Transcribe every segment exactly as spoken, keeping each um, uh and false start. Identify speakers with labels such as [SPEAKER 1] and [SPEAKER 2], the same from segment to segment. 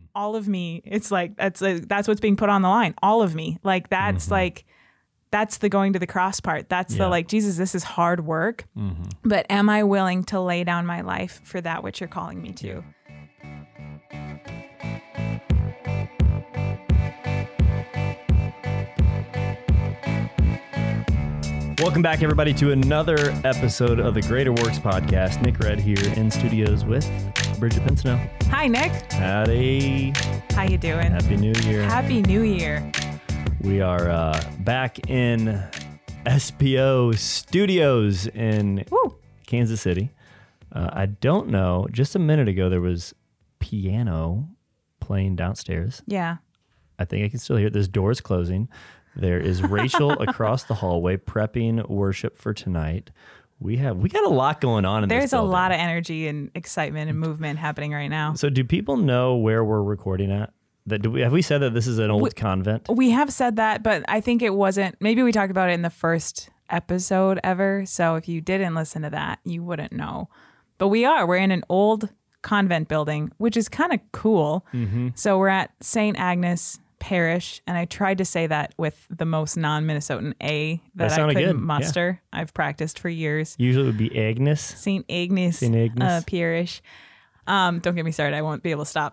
[SPEAKER 1] all of me. It's like, that's like, that's what's being put on the line. All of me. Like, that's mm-hmm. like, that's the going to the cross part. That's yeah. the like, Jesus, this is hard work, mm-hmm. but am I willing to lay down my life for that which you're calling me to?
[SPEAKER 2] Yeah. Welcome back, everybody, to another episode of the Greater Works Podcast. Nick Red here in studios with Bridget Pinsnow.
[SPEAKER 1] Hi, Nick.
[SPEAKER 2] Howdy.
[SPEAKER 1] How you doing?
[SPEAKER 2] Happy New Year.
[SPEAKER 1] Happy New Year.
[SPEAKER 2] We are uh, back in S P O Studios in Woo. Kansas City. Uh, I don't know. Just a minute ago, there was piano playing downstairs.
[SPEAKER 1] Yeah.
[SPEAKER 2] I think I can still hear it. There's doors closing. There is Rachel across the hallway prepping worship for tonight. We have we got a lot going on in
[SPEAKER 1] There's
[SPEAKER 2] this building.
[SPEAKER 1] There's a lot of energy and excitement and movement happening right now.
[SPEAKER 2] So do people know where we're recording at? That do we have we said that this is an old
[SPEAKER 1] we,
[SPEAKER 2] convent?
[SPEAKER 1] We have said that, but I think it wasn't. Maybe we talked about it in the first episode ever. So if you didn't listen to that, you wouldn't know. But we are. We're in an old convent building, which is kind of cool. Mm-hmm. So we're at Saint Agnes Parish, and I tried to say that with the most non-Minnesotan A that, that I could good. muster. Yeah. I've practiced for years.
[SPEAKER 2] Usually it would be Agnes.
[SPEAKER 1] Saint Agnes, Saint Agnes. Uh, Parish. Um, don't get me started. I won't be able to stop.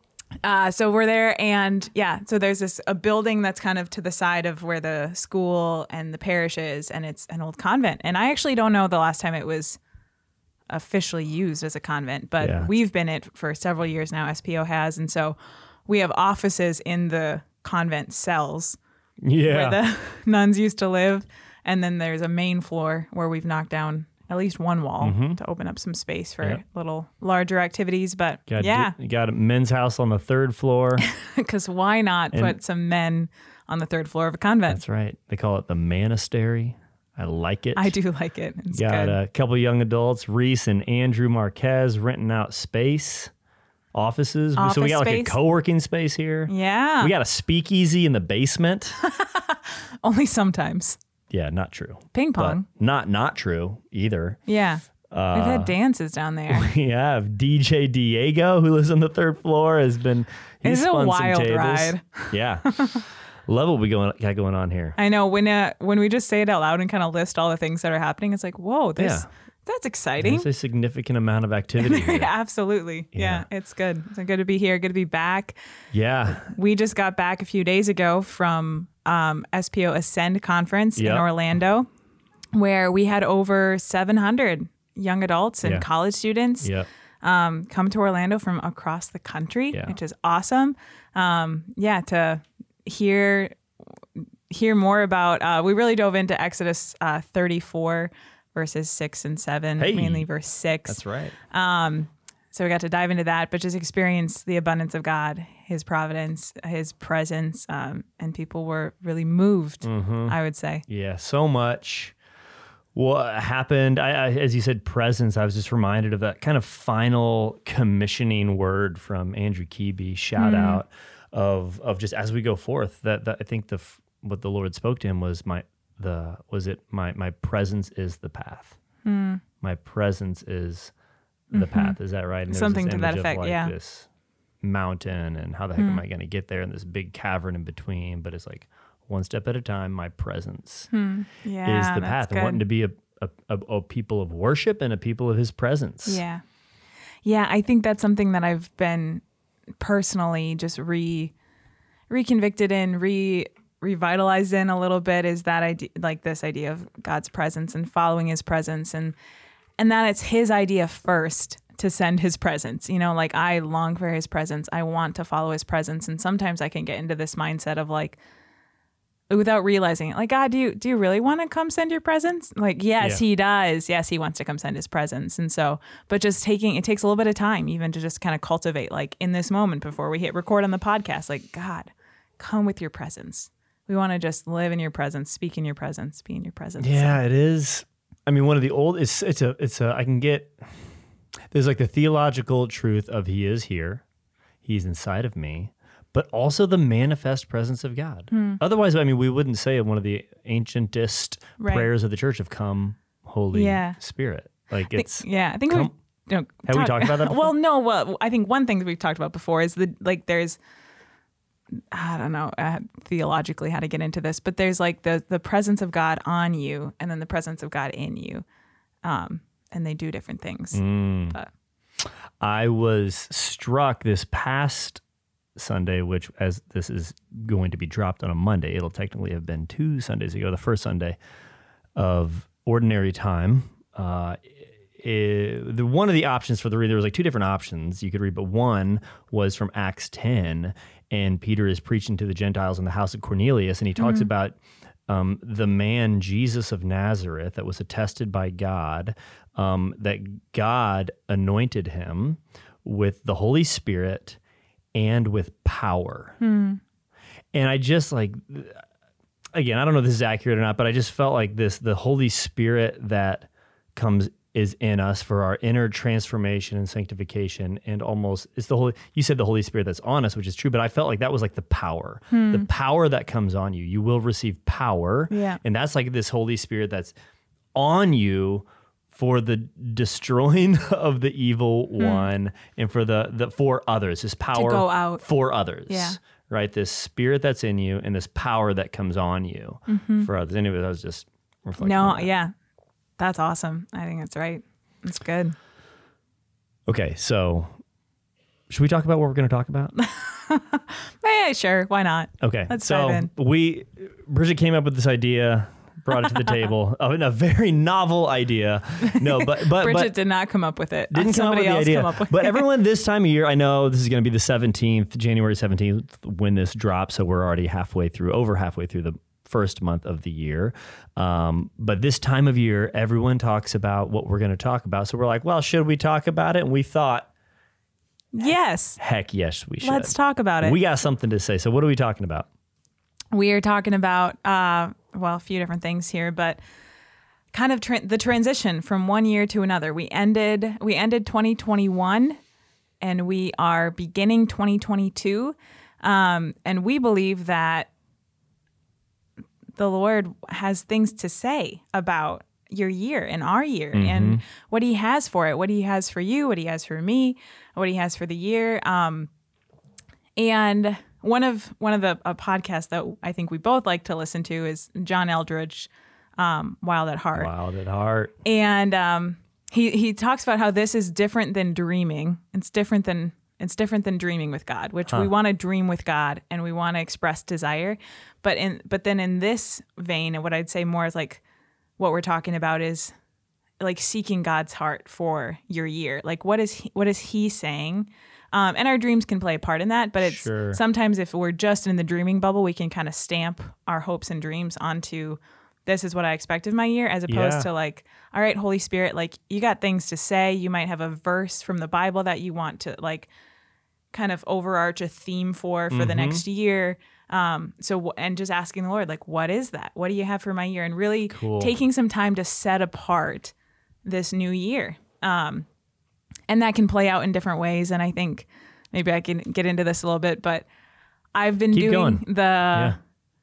[SPEAKER 1] Uh, so we're there, and yeah, so there's this a building that's kind of to the side of where the school and the parish is, and it's an old convent. And I actually don't know the last time it was officially used as a convent, but yeah. we've been it for several years now. S P O has, and so we have offices in the convent cells yeah. where the nuns used to live. And then there's a main floor where we've knocked down at least one wall mm-hmm. to open up some space for yep. little larger activities. But got yeah.
[SPEAKER 2] You got a men's house on the third floor.
[SPEAKER 1] Because why not and put some men on the third floor of a convent?
[SPEAKER 2] That's right. They call it the monastery. I like it.
[SPEAKER 1] I do like it. It's
[SPEAKER 2] got
[SPEAKER 1] good.
[SPEAKER 2] a couple young adults, Reese and Andrew Marquez, renting out space. Offices.
[SPEAKER 1] Office
[SPEAKER 2] so we got like
[SPEAKER 1] space.
[SPEAKER 2] a co-working space here.
[SPEAKER 1] Yeah.
[SPEAKER 2] We got a speakeasy in the basement.
[SPEAKER 1] Only sometimes.
[SPEAKER 2] Yeah, not true.
[SPEAKER 1] Ping pong.
[SPEAKER 2] But not not true either.
[SPEAKER 1] Yeah. Uh, We've had dances down there.
[SPEAKER 2] We have D J Diego, who lives on the third floor, has been
[SPEAKER 1] It's a wild ride.
[SPEAKER 2] Yeah. Love what we going got going on here.
[SPEAKER 1] I know when uh, when we just say it out loud and kind of list all the things that are happening, it's like, whoa, this yeah. That's exciting.
[SPEAKER 2] There's a significant amount of activity here.
[SPEAKER 1] Absolutely. Yeah. yeah, it's good. It's good to be here. Good to be back.
[SPEAKER 2] Yeah.
[SPEAKER 1] We just got back a few days ago from um, S P O Ascend Conference yep. in Orlando, where we had over seven hundred young adults and yeah. college students
[SPEAKER 2] yep.
[SPEAKER 1] um, come to Orlando from across the country, yeah. which is awesome. Um, yeah, to hear hear more about, uh, we really dove into Exodus uh, thirty-four, verses six and seven,
[SPEAKER 2] hey,
[SPEAKER 1] mainly verse six.
[SPEAKER 2] That's right.
[SPEAKER 1] Um, so we got to dive into that, but just experience the abundance of God, his providence, his presence, um, and people were really moved, mm-hmm. I would say.
[SPEAKER 2] Yeah, so much. What happened, I, I, as you said, presence, I was just reminded of that kind of final commissioning word from Andrew Keeby, shout mm. out, of of just as we go forth, that, that I think the what the Lord spoke to him was my, The was it my my presence is the path. Mm. My presence is the mm-hmm. path. Is that right? And
[SPEAKER 1] something to that effect.
[SPEAKER 2] Like
[SPEAKER 1] yeah.
[SPEAKER 2] This mountain, and how the heck
[SPEAKER 1] mm.
[SPEAKER 2] am I going to get there? And this big cavern in between. But it's like one step at a time. My presence
[SPEAKER 1] mm. yeah,
[SPEAKER 2] is the path.
[SPEAKER 1] Good.
[SPEAKER 2] And wanting to be a, a, a a people of worship and a people of His presence.
[SPEAKER 1] Yeah, yeah. I think that's something that I've been personally just re reconvicted in, re. revitalized in a little bit, is that idea, like this idea of God's presence and following his presence, and and that it's his idea first to send his presence. You know, like I long for his presence. I want to follow his presence. And sometimes I can get into this mindset of like, without realizing it, like, God, do you, do you really want to come send your presence? Like, yes, yeah. he does. Yes, he wants to come send his presence. And so, but just taking, it takes a little bit of time even to just kind of cultivate, like in this moment before we hit record on the podcast, like, God, come with your presence. We want to just live in your presence, speak in your presence, be in your presence.
[SPEAKER 2] Yeah, it is. I mean, one of the old, it's, it's a, it's a, I can get, there's like the theological truth of he is here, he's inside of me, but also the manifest presence of God. Hmm. Otherwise, I mean, we wouldn't say one of the ancientest right. prayers of the church of come, Holy yeah. Spirit. Like
[SPEAKER 1] it's, I think, yeah, I think
[SPEAKER 2] come,
[SPEAKER 1] we've you know,
[SPEAKER 2] Have we talked about that before?
[SPEAKER 1] Well, no. Well, I think one thing that we've talked about before is the like there's I don't know uh, theologically how to get into this, but there's like the the presence of God on you, and then the presence of God in you, um, and they do different things.
[SPEAKER 2] Mm.
[SPEAKER 1] But.
[SPEAKER 2] I was struck this past Sunday, which as this is going to be dropped on a Monday, it'll technically have been two Sundays ago, the first Sunday of Ordinary Time. Uh, it, the one of the options for the read, there was like two different options you could read, but one was from Acts ten, and Peter is preaching to the Gentiles in the house of Cornelius, and he talks mm-hmm. about um, the man Jesus of Nazareth that was attested by God, um, that God anointed him with the Holy Spirit and with power. Mm. And I just like, again, I don't know if this is accurate or not, but I just felt like this, the Holy Spirit that comes is in us for our inner transformation and sanctification, and almost it's the Holy, you said the Holy Spirit that's on us, which is true, but I felt like that was like the power, hmm. the power that comes on you. You will receive power.
[SPEAKER 1] Yeah.
[SPEAKER 2] And that's like this Holy Spirit that's on you for the destroying of the evil hmm. one, and for the, the, for others, this power
[SPEAKER 1] to go out
[SPEAKER 2] for others.
[SPEAKER 1] Yeah.
[SPEAKER 2] Right. This spirit that's in you and this power that comes on you mm-hmm. for others. Anyway, that was just reflecting
[SPEAKER 1] No,
[SPEAKER 2] on that.
[SPEAKER 1] yeah. That's awesome. I think that's right. That's good.
[SPEAKER 2] Okay, so should we talk about what we're going to talk about?
[SPEAKER 1] Yeah, sure. Why not?
[SPEAKER 2] Okay,
[SPEAKER 1] let's
[SPEAKER 2] so
[SPEAKER 1] dive in.
[SPEAKER 2] we Bridget came up with this idea, brought it to the table. Oh, a very novel idea. No, but but
[SPEAKER 1] Bridget
[SPEAKER 2] but
[SPEAKER 1] did not come up with it.
[SPEAKER 2] Didn't
[SPEAKER 1] Somebody
[SPEAKER 2] come up with
[SPEAKER 1] else
[SPEAKER 2] the idea.
[SPEAKER 1] come up with
[SPEAKER 2] but
[SPEAKER 1] it.
[SPEAKER 2] everyone this time of year, I know this is going to be the seventeenth, January seventeenth, when this drops. So we're already halfway through, over halfway through the first month of the year. Um, but this time of year, everyone talks about what we're going to talk about. So we're like, well, should we talk about it? And we thought,
[SPEAKER 1] yes,
[SPEAKER 2] heck yes, we should.
[SPEAKER 1] Let's talk about it.
[SPEAKER 2] We got something to say. So what are we talking about?
[SPEAKER 1] We are talking about, uh, well, a few different things here, but kind of tra- the transition from one year to another. We ended, we ended twenty twenty-one and we are beginning twenty twenty-two. Um, and we believe that the Lord has things to say about your year and our year mm-hmm. and what he has for it, what he has for you, what he has for me, what he has for the year. Um, and one of one of the a podcasts that I think we both like to listen to is John Eldredge, um, Wild at Heart.
[SPEAKER 2] Wild at Heart.
[SPEAKER 1] And um, he he talks about how this is different than dreaming. It's different than It's different than dreaming with God, which huh. we want to dream with God and we want to express desire. But in but then in this vein, and what I'd say more is like what we're talking about is like seeking God's heart for your year. Like what is he, what is he saying? Um, and our dreams can play a part in that, but it's
[SPEAKER 2] sure.
[SPEAKER 1] sometimes if we're just in the dreaming bubble, we can kind of stamp our hopes and dreams onto this is what I expect of my year, as opposed
[SPEAKER 2] yeah.
[SPEAKER 1] to like, all right, Holy Spirit, like you got things to say. You might have a verse from the Bible that you want to like kind of overarch a theme for for mm-hmm. the next year. Um, so, and just asking the Lord, like, what is that? What do you have for my year? And really
[SPEAKER 2] cool.
[SPEAKER 1] taking some time to set apart this new year. Um, and that can play out in different ways. And I think maybe I can get into this a little bit, but I've been
[SPEAKER 2] Keep
[SPEAKER 1] doing
[SPEAKER 2] going.
[SPEAKER 1] the,
[SPEAKER 2] yeah.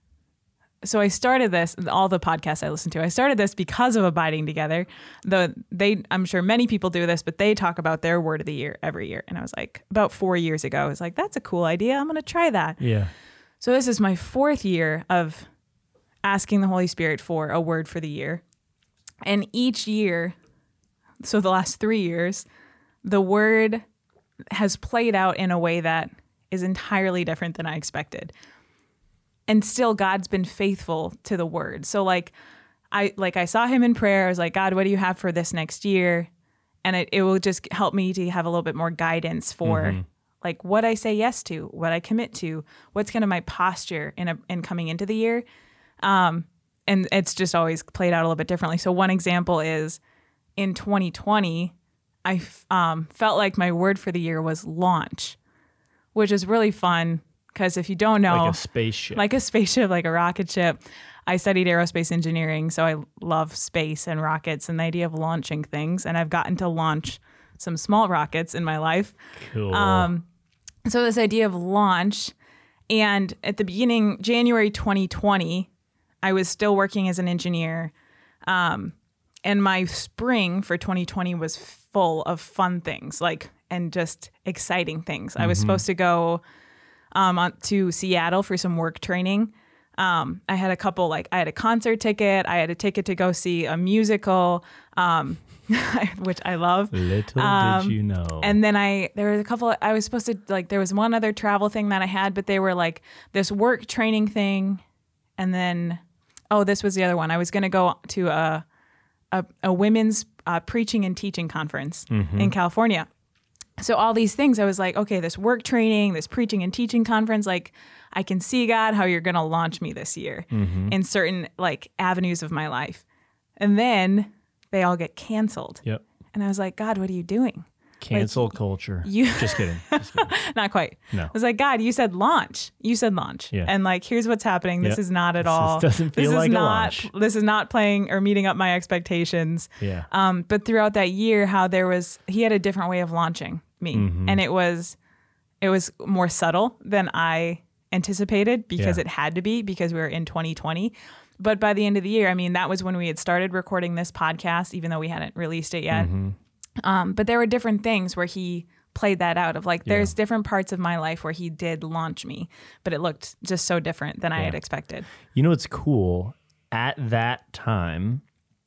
[SPEAKER 1] so I started this, all the podcasts I listen to, I started this because of Abiding Together. The they, I'm sure many people do this, but they talk about their word of the year every year. And I was like, about four years ago, I was like, that's a cool idea. I'm going to try that.
[SPEAKER 2] Yeah.
[SPEAKER 1] So this is my fourth year of asking the Holy Spirit for a word for the year. And each year, so the last three years, the word has played out in a way that is entirely different than I expected. And still God's been faithful to the word. So like I like I saw him in prayer. I was like, God, what do you have for this next year? And it, it will just help me to have a little bit more guidance for mm-hmm. like what I say yes to, what I commit to, what's kind of my posture in a, in coming into the year. Um, and it's just always played out a little bit differently. So one example is in twenty twenty, I um, felt like my word for the year was launch, which is really fun. Because if you don't know,
[SPEAKER 2] like a spaceship,
[SPEAKER 1] like a spaceship, like a rocket ship. I studied aerospace engineering, so I love space and rockets and the idea of launching things. And I've gotten to launch some small rockets in my life.
[SPEAKER 2] Cool.
[SPEAKER 1] Um, so this idea of launch, and at the beginning, January twenty twenty, I was still working as an engineer, um, and my spring for twenty twenty was full of fun things, like, and just exciting things. Mm-hmm. I was supposed to go um, on to Seattle for some work training. Um, I had a couple, like, I had a concert ticket. I had a ticket to go see a musical, um, which I love.
[SPEAKER 2] Little
[SPEAKER 1] um,
[SPEAKER 2] did you know.
[SPEAKER 1] And then I, there was a couple, I was supposed to, like, there was one other travel thing that I had, but they were like this work training thing. And then, oh, this was the other one. I was going to go to a, a, a women's uh, preaching and teaching conference mm-hmm. in California. So all these things, I was like, okay, this work training, this preaching and teaching conference, like, I can see, God, how you're going to launch me this year mm-hmm. in certain, like, avenues of my life. And then they all get canceled.
[SPEAKER 2] Yep.
[SPEAKER 1] And I was like, God, what are you doing?
[SPEAKER 2] Cancel
[SPEAKER 1] like,
[SPEAKER 2] culture.
[SPEAKER 1] You
[SPEAKER 2] Just kidding. Just kidding.
[SPEAKER 1] Not quite.
[SPEAKER 2] No.
[SPEAKER 1] I was like, God, you said launch. You said launch.
[SPEAKER 2] Yeah.
[SPEAKER 1] And, like, here's what's happening. This
[SPEAKER 2] yep.
[SPEAKER 1] is not at
[SPEAKER 2] this
[SPEAKER 1] all.
[SPEAKER 2] Is, doesn't feel
[SPEAKER 1] this
[SPEAKER 2] like
[SPEAKER 1] is
[SPEAKER 2] a
[SPEAKER 1] not,
[SPEAKER 2] launch.
[SPEAKER 1] This is not playing or meeting up my expectations.
[SPEAKER 2] Yeah.
[SPEAKER 1] Um, but throughout that year, how there was, he had a different way of launching me. Mm-hmm. And it was, it was more subtle than I anticipated because
[SPEAKER 2] yeah.
[SPEAKER 1] it had to be, because we were in twenty twenty. But by the end of the year, I mean, that was when we had started recording this podcast, even though we hadn't released it yet. Mm-hmm. Um, but there were different things where he played that out of, like, yeah. there's different parts of my life where he did launch me, but it looked just so different than yeah. I had expected.
[SPEAKER 2] You know, what's cool at that time,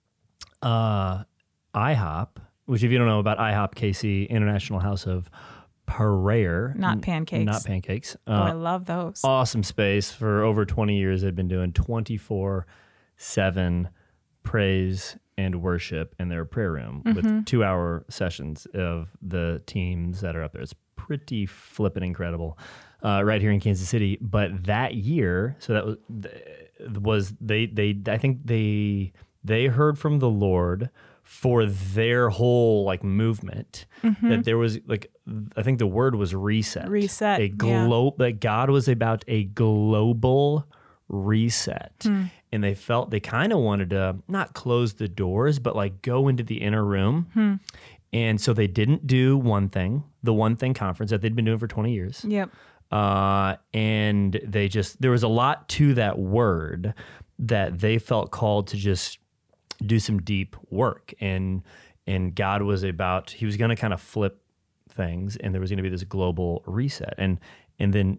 [SPEAKER 2] uh, IHOP, which, if you don't know about IHOP K C, International House of Prayer.
[SPEAKER 1] Not pancakes.
[SPEAKER 2] Not pancakes.
[SPEAKER 1] Uh, oh, I love those.
[SPEAKER 2] Awesome space. For over twenty years, they've been doing twenty-four seven praise and worship in their prayer room mm-hmm. with two-hour sessions of the teams that are up there. It's pretty flippin' incredible uh, right here in Kansas City. But that year, so that was, was they, they I think they they heard from the Lord for their whole, like, movement, mm-hmm. that there was, like, I think the word was reset.
[SPEAKER 1] Reset,
[SPEAKER 2] a glo- yeah. That God was about a global reset. Hmm. And they felt they kind of wanted to not close the doors, but, like, go into the inner room. Hmm. And so they didn't do One Thing, the One Thing conference that they'd been doing for twenty years.
[SPEAKER 1] Yep.
[SPEAKER 2] Uh, and they just, there was a lot to that word that they felt called to just do some deep work, and and God was about, he was going to kind of flip things, and there was going to be this global reset, and and then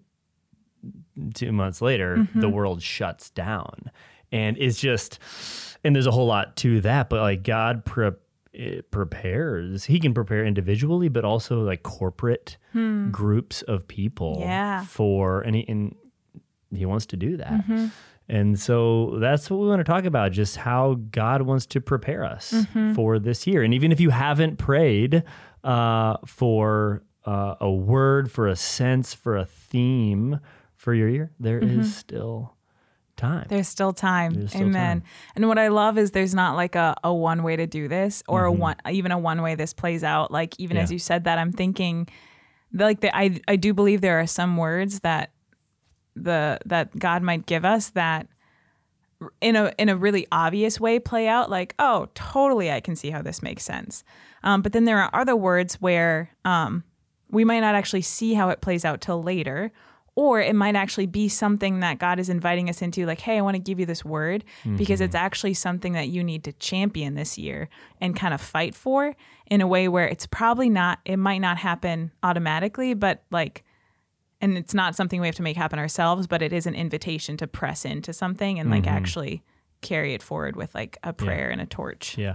[SPEAKER 2] two months later mm-hmm. the world shuts down, and it's just, and there's a whole lot to that, but, like, God pre- it prepares, he can prepare individually, but also, like, corporate hmm. groups of people
[SPEAKER 1] yeah.
[SPEAKER 2] for, and he, and he wants to do that.
[SPEAKER 1] Mm-hmm.
[SPEAKER 2] And so that's what we want to talk about, just how God wants to prepare us mm-hmm. for this year. And even if you haven't prayed uh, for uh, a word, for a sense, for a theme for your year, there mm-hmm. is still time.
[SPEAKER 1] There's still time.
[SPEAKER 2] There's still
[SPEAKER 1] Amen.
[SPEAKER 2] Time.
[SPEAKER 1] And what I love is there's not, like, a, a one way to do this, or
[SPEAKER 2] mm-hmm.
[SPEAKER 1] a one, even a one way this plays out. Like, even
[SPEAKER 2] yeah.
[SPEAKER 1] as you said that, I'm thinking, like, the, I I do believe there are some words that the that God might give us that in a in a really obvious way play out, like, oh, totally, I can see how this makes sense. Um, but then there are other words where um, we might not actually see how it plays out till later, or it might actually be something that God is inviting us into, like, hey, I want to give you this word mm-hmm. because it's actually something that you need to champion this year and kind of fight for in a way where it's probably not, it might not happen automatically, but, like, and it's not something we have to make happen ourselves, but it is an invitation to press into something and, like, mm-hmm. actually carry it forward with, like, a prayer
[SPEAKER 2] yeah.
[SPEAKER 1] and a torch.
[SPEAKER 2] Yeah.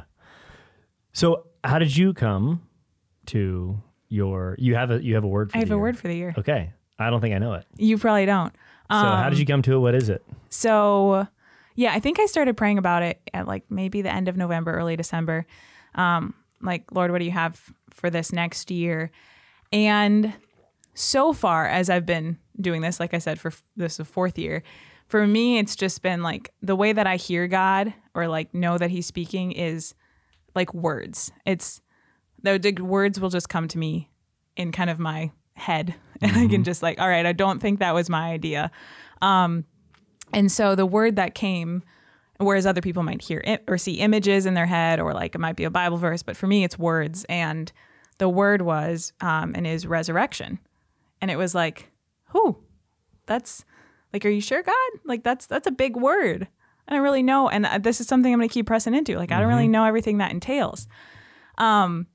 [SPEAKER 2] So how did you come to your, you have a, you have a word for
[SPEAKER 1] I have
[SPEAKER 2] the
[SPEAKER 1] a
[SPEAKER 2] year.
[SPEAKER 1] word for the year.
[SPEAKER 2] Okay. I don't think I know it.
[SPEAKER 1] You probably don't.
[SPEAKER 2] Um, so how did you come to it? What is it?
[SPEAKER 1] So, yeah, I think I started praying about it at, like, maybe the end of November, early December. Um, like, Lord, what do you have for this next year? And so far as I've been doing this, like I said, for f- this is the fourth year, for me, it's just been, like, the way that I hear God, or, like, know that he's speaking, is, like, words. It's, the, the words will just come to me in kind of my head. And mm-hmm. I can just, like, all right, I don't think that was my idea. Um, and so the word that came, whereas other people might hear it or see images in their head, or, like, it might be a Bible verse, but for me, it's words. And the word was, um, and is resurrection. And it was like, whew, that's, like, are you sure, God? Like, that's, that's a big word. I don't really know. And this is something I'm going to keep pressing into. Like, mm-hmm. I don't really know everything that entails. Um,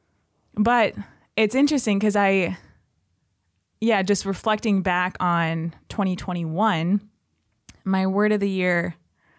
[SPEAKER 1] but it's interesting because I, yeah, just reflecting back on twenty twenty-one, my word of the year,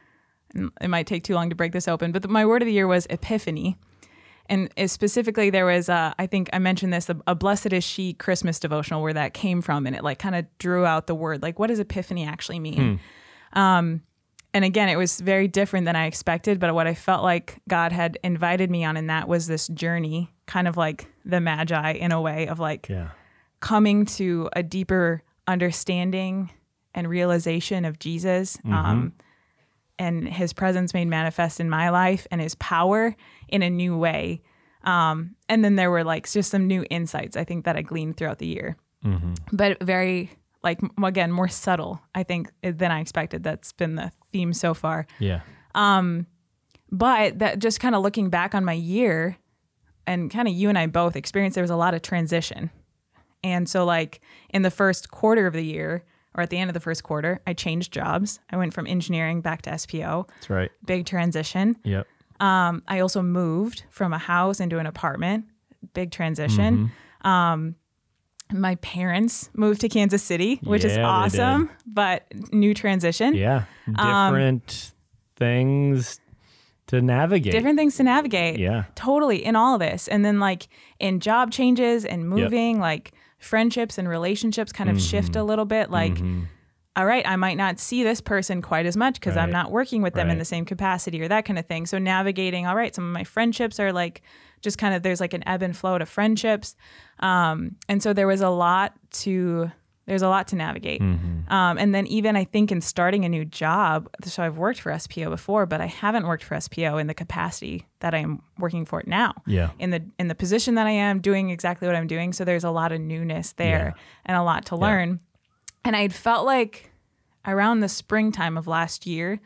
[SPEAKER 1] it might take too long to break this open, but the, my word of the year was epiphany. And specifically there was, uh, I think I mentioned this, a, a Blessed is She Christmas devotional where that came from. And it like kind of drew out the word, like, what does epiphany actually mean? Hmm. Um, and again, it was very different than I expected. But what I felt like God had invited me on in that was this journey, kind of like the Magi in a way of like
[SPEAKER 2] yeah.
[SPEAKER 1] coming to a deeper understanding and realization of Jesus. Mm-hmm. Um, and his presence made manifest in my life and his power in a new way. Um, and then there were like just some new insights, I think, that I gleaned throughout the year, mm-hmm. but very like, again, more subtle, I think, than I expected. That's been the theme so far.
[SPEAKER 2] Yeah.
[SPEAKER 1] Um, but that just kind of looking back on my year and kind of you and I both experienced, there was a lot of transition. And so like in the first quarter of the year, or at the end of the first quarter, I changed jobs. I went from engineering back to S P O.
[SPEAKER 2] That's right.
[SPEAKER 1] Big transition.
[SPEAKER 2] Yep.
[SPEAKER 1] Um, I also moved from a house into an apartment. Big transition. Mm-hmm. Um, my parents moved to Kansas City, which
[SPEAKER 2] yeah,
[SPEAKER 1] is awesome, but new transition.
[SPEAKER 2] Yeah. Different um, things to navigate.
[SPEAKER 1] Different things to navigate.
[SPEAKER 2] Yeah.
[SPEAKER 1] Totally. In all of this. And then like in job changes and moving, yep. like friendships and relationships kind of mm-hmm. shift a little bit. Like, mm-hmm. all right, I might not see this person quite as much because right. I'm not working with them right. in the same capacity or that kind of thing. So navigating, all right, some of my friendships are like just kind of, there's like an ebb and flow to friendships. Um, and so there was a lot to, there's a lot to navigate. Mm-hmm. Um, and then even I think in starting a new job, so I've worked for S P O before, but I haven't worked for S P O in the capacity that I'm working for it now.
[SPEAKER 2] Yeah.
[SPEAKER 1] In the in the position that I am, doing exactly what I'm doing. So there's a lot of newness there yeah. and a lot to learn. Yeah. And I'd felt like around the springtime of last year,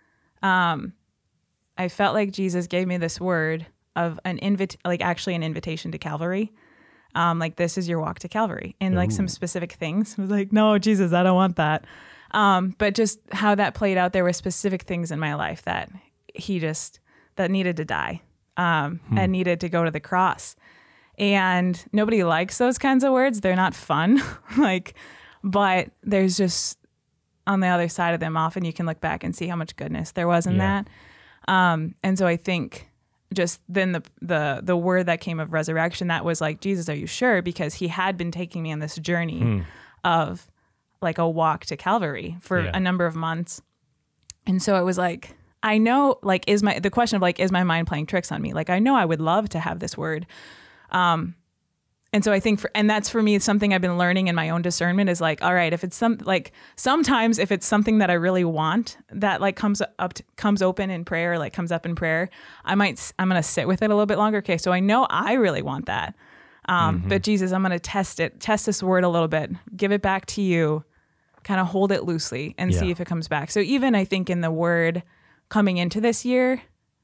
[SPEAKER 1] um, I felt like Jesus gave me this word of an invite, like actually an invitation to Calvary. Um, like, this is your walk to Calvary, and like Ooh. Some specific things. I was like, no, Jesus, I don't want that. Um, but just how that played out, there were specific things in my life that he just, that needed to die, um, hmm. and needed to go to the cross. And nobody likes those kinds of words. They're not fun. like, but there's just on the other side of them, often you can look back and see how much goodness there was in yeah. that. Um, and so I think just then the the the word that came of resurrection, that was like, Jesus, are you sure? Because he had been taking me on this journey hmm. of like a walk to Calvary for yeah. a number of months. And so it was like, I know, like, is my, the question of like, is my mind playing tricks on me? Like, I know I would love to have this word. Um, and so I think for, and that's for me, something I've been learning in my own discernment is like, all right, if it's some, like sometimes if it's something that I really want that like comes up, to, comes open in prayer, like comes up in prayer, I might, I'm going to sit with it a little bit longer. Okay. So I know I really want that. Um, mm-hmm. But Jesus, I'm going to test it, test this word a little bit, give it back to you, kind of hold it loosely and yeah. see if it comes back. So even I think in the word coming into this year,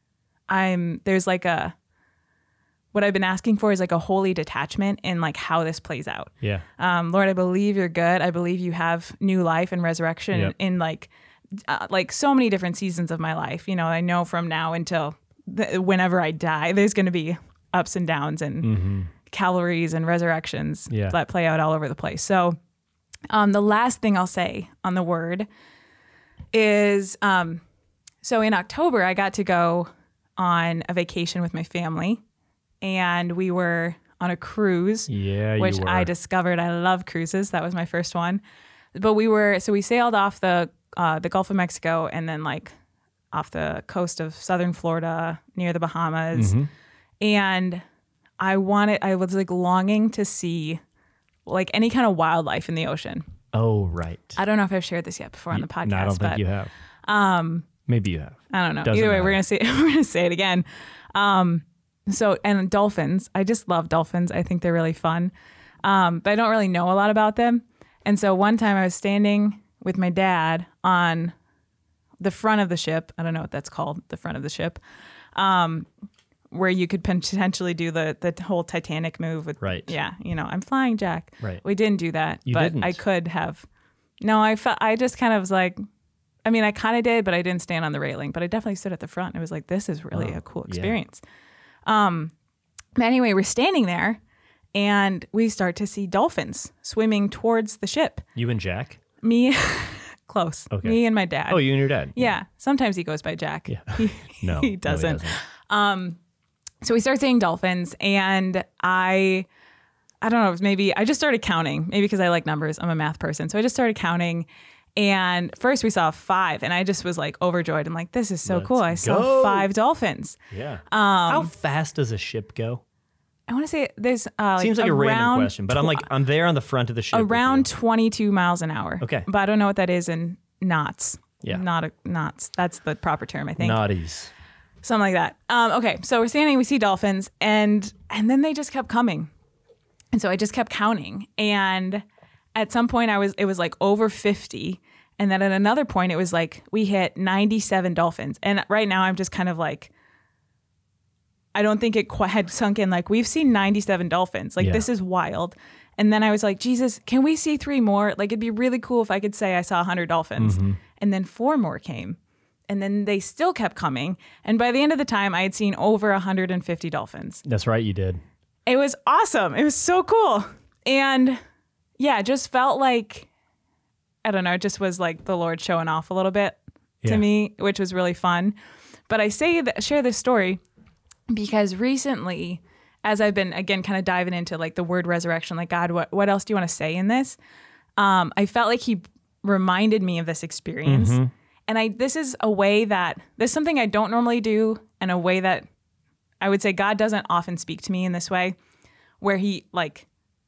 [SPEAKER 1] I'm, there's like a, what I've been asking for is like a holy detachment in like how this plays out.
[SPEAKER 2] Yeah.
[SPEAKER 1] Um, Lord, I believe you're good. I believe you have new life and resurrection yep. in like, uh, like so many different seasons of my life. You know, I know from now until the, whenever I die, there's going to be ups and downs and mm-hmm. calories and resurrections yeah. that play out all over the place. So um, the last thing I'll say on the word is, um, so in October, I got to go on a vacation with my family. And we were on a cruise,
[SPEAKER 2] yeah,
[SPEAKER 1] which
[SPEAKER 2] you were.
[SPEAKER 1] I discovered I love cruises. That was my first one. But we were, so we sailed off the uh, the Gulf of Mexico and then like off the coast of southern Florida near the Bahamas. Mm-hmm. And I wanted, I was like longing to see like any kind of wildlife in the ocean.
[SPEAKER 2] Oh, right.
[SPEAKER 1] I don't know if I've shared this yet before on the podcast.
[SPEAKER 2] No, I don't think
[SPEAKER 1] but,
[SPEAKER 2] you have.
[SPEAKER 1] Um,
[SPEAKER 2] Maybe you have.
[SPEAKER 1] I don't know.
[SPEAKER 2] Doesn't
[SPEAKER 1] Either way,
[SPEAKER 2] matter.
[SPEAKER 1] we're gonna say we're gonna say it again. Um, So, and dolphins, I just love dolphins. I think they're really fun. Um, but I don't really know a lot about them. And so one time I was standing with my dad on the front of the ship. I don't know what that's called, the front of the ship, um, where you could potentially do the the whole Titanic move. With,
[SPEAKER 2] right.
[SPEAKER 1] Yeah. You know, I'm flying, Jack.
[SPEAKER 2] Right.
[SPEAKER 1] We didn't do that.
[SPEAKER 2] You
[SPEAKER 1] but
[SPEAKER 2] didn't.
[SPEAKER 1] I could have. No, I felt, I just kind of was like, I mean, I kind of did, but I didn't stand on the railing. But I definitely stood at the front. It was like, this is really
[SPEAKER 2] Oh,
[SPEAKER 1] a cool
[SPEAKER 2] yeah.
[SPEAKER 1] experience. Um, but anyway, we're standing there, and we start to see dolphins swimming towards the ship.
[SPEAKER 2] You and Jack?
[SPEAKER 1] Me, close.
[SPEAKER 2] Okay.
[SPEAKER 1] Me and my dad.
[SPEAKER 2] Oh, you and your dad?
[SPEAKER 1] Yeah. Sometimes he goes by Jack.
[SPEAKER 2] Yeah.
[SPEAKER 1] He,
[SPEAKER 2] No,
[SPEAKER 1] he
[SPEAKER 2] no,
[SPEAKER 1] doesn't. So we start seeing dolphins, and I, I don't know, it was maybe I just started counting, maybe because I like numbers. I'm a math person. So I just started counting. And first we saw five, and I just was like overjoyed. I'm like, this is so
[SPEAKER 2] Let's
[SPEAKER 1] cool. I saw
[SPEAKER 2] go.
[SPEAKER 1] five dolphins.
[SPEAKER 2] Yeah.
[SPEAKER 1] Um,
[SPEAKER 2] How fast does a ship go?
[SPEAKER 1] I want to say there's uh,
[SPEAKER 2] Seems like a random
[SPEAKER 1] around
[SPEAKER 2] question, but I'm like, I'm there on the front of the ship. with
[SPEAKER 1] around
[SPEAKER 2] you.
[SPEAKER 1] twenty-two miles an hour.
[SPEAKER 2] Okay.
[SPEAKER 1] But I don't know what that is in knots.
[SPEAKER 2] Yeah.
[SPEAKER 1] Not a, knots. That's the proper term, I think.
[SPEAKER 2] Naughties.
[SPEAKER 1] Something like that. Um, okay, so we're standing, we see dolphins, and and then they just kept coming. And so I just kept counting. And at some point I was it was like over fifty. And then at another point it was like we hit ninety-seven dolphins. And right now I'm just kind of like, I don't think it quite had sunk in. Like, we've seen ninety-seven dolphins. Like,
[SPEAKER 2] Yeah.
[SPEAKER 1] this is wild. And then I was like, Jesus, can we see three more? Like, it'd be really cool if I could say I saw one hundred dolphins.
[SPEAKER 2] Mm-hmm.
[SPEAKER 1] And then four more came. And then they still kept coming. And by the end of the time, I had seen over one hundred fifty dolphins.
[SPEAKER 2] That's right, you did.
[SPEAKER 1] It was awesome. It was so cool. And yeah, it just felt like, I don't know, it just was like the Lord showing off a little bit to
[SPEAKER 2] Yeah.
[SPEAKER 1] me, which was really fun. But I say that, share this story because recently, as I've been, again, kind of diving into like the word resurrection, like, God, what, what else do you want to say in this? Um, I felt like he reminded me of this experience.
[SPEAKER 2] Mm-hmm.
[SPEAKER 1] And I, this is a way that, this is something I don't normally do, and a way that I would say God doesn't often speak to me in this way, where he like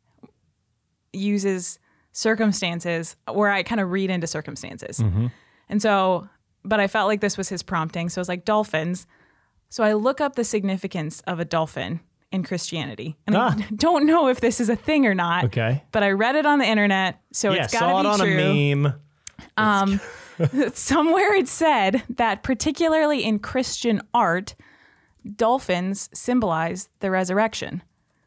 [SPEAKER 1] uses circumstances, where I kind of read into circumstances.
[SPEAKER 2] Mm-hmm.
[SPEAKER 1] And so, but I felt like this was his prompting. So it was like dolphins. So I look up the significance of a dolphin in Christianity. And
[SPEAKER 2] Ah.
[SPEAKER 1] I don't know if this is a thing or not,
[SPEAKER 2] Okay.
[SPEAKER 1] but I read it on the internet. So
[SPEAKER 2] yeah,
[SPEAKER 1] it's
[SPEAKER 2] saw
[SPEAKER 1] got
[SPEAKER 2] it
[SPEAKER 1] to
[SPEAKER 2] on
[SPEAKER 1] be true.
[SPEAKER 2] a meme.
[SPEAKER 1] Um, somewhere it said that particularly in Christian art, dolphins symbolize the resurrection.